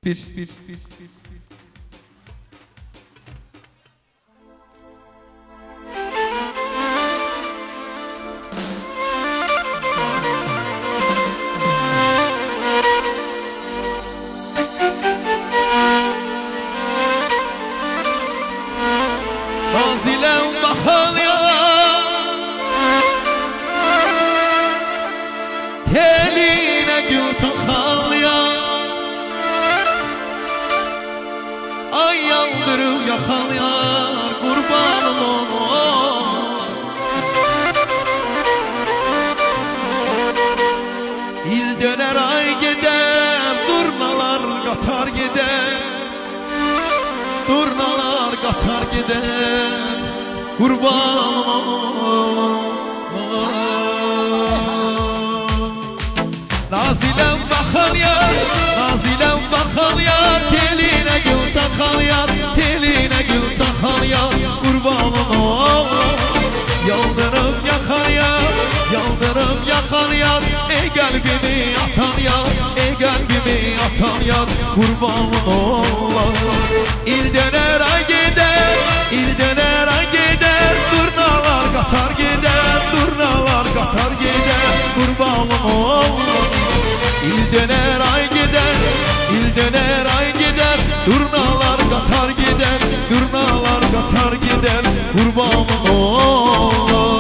Nazilem bakal ya, teline gül tıkal ya. Ay yandırıp yakal yar, kurbanın olur. İl döner ay gider, durnalar katar gider. Durnalar katar gider, kurban. Nazilem bakal yar, Nazilem bakal yar, teline gül takal yar, teline gül takal yar, kurbanın ol. Yaldırıp yakar yar, yaldırıp yakar yar, ey kalbimi atan yar, ey kalbimi atan yar, kurbanın ol. İl döner ay gider, il döner ay gider, durnalar katar gider, durnalar katar gider, kurbanın ol. İl döner ay gider, il döner ay gider, durnalar katar gider, durnalar katar gider, kurbanın ol.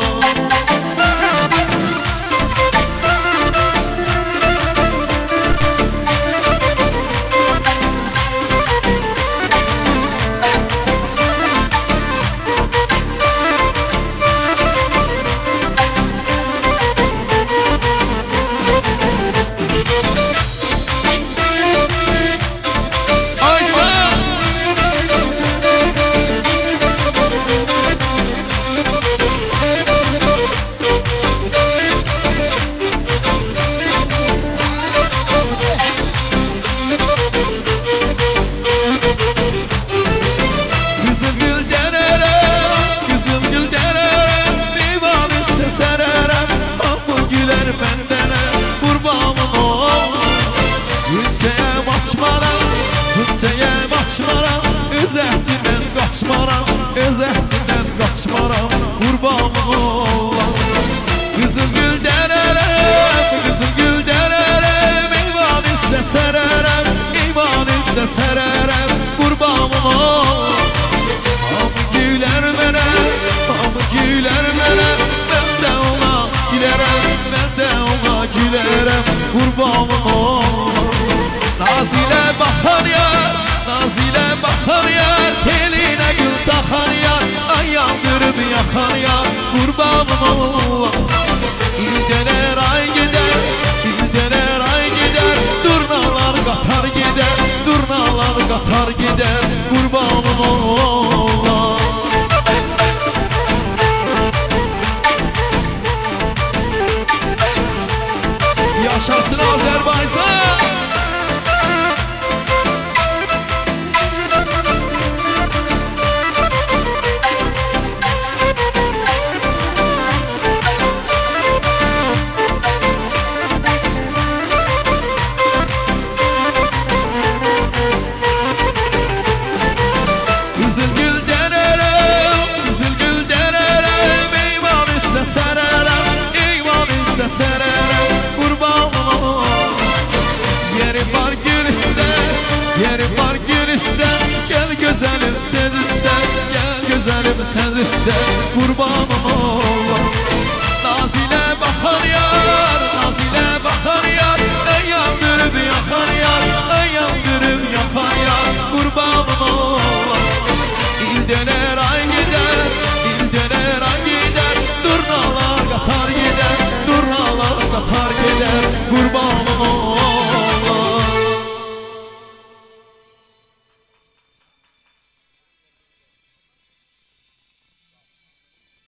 Özəhdindən qaçmaram, özəhdindən qaçmaram, qurbanım olam. Qızıl gül dərərəm, qızıl gül dərərəm, eyvan üstə sərərəm, eyvan üstə sərərəm, qurbanım olam. Hamı gülər mənə, hamı gülər mənə, mən də ona gülərəm, mən də ona gülərəm, qurbanım olam. Nazile bakar yar, Nazile bakar yar, teline gül takar yar, ay yandırıp yakar yar, kurbanım Allah. İl döner ay gider, il döner ay gider, durnalar katar gider, durnalar katar gider,